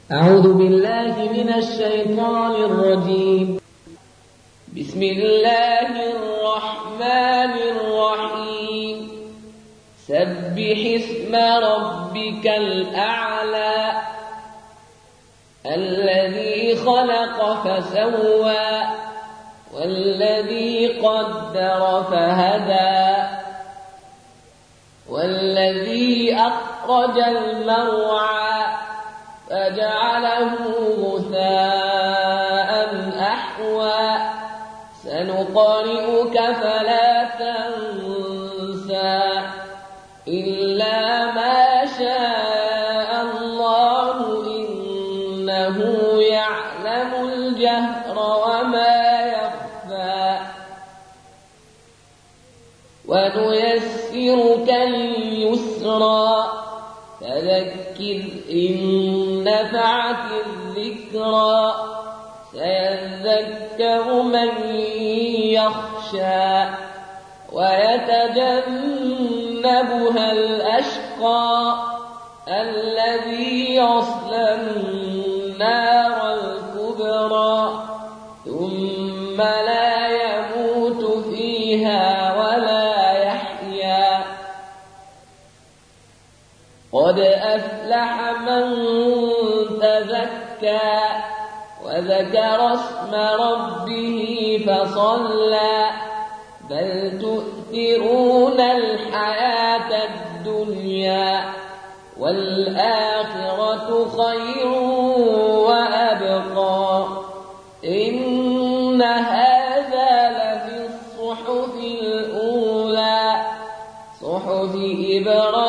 أعوذ بالله من الشيطان الرجيم. بسم الله الرحمن الرحيم. سبح اسم ربك الأعلى الذي خلق فسوى والذي قدر فهدى والذي أخرج المرعى فجعله غثاء أحوى سنقرئك فلا تنسى إلا ما شاء الله إنه يعلم الجهر وما يخفى ونيسرك لليسرى فذكر إن نفعت الذكرى سيذكر من يخشى ويتجنبها الأشقى الذي يصلى النار الكبرى ثم لا يموت فيها ولا يحيا قد أفلح من تزكى وذكر اسم ربه فصلى بل تؤثرون الحياة الدنيا والآخرة خير وأبقى إن هذا لفي الصحف الأولى صحف إبراهيم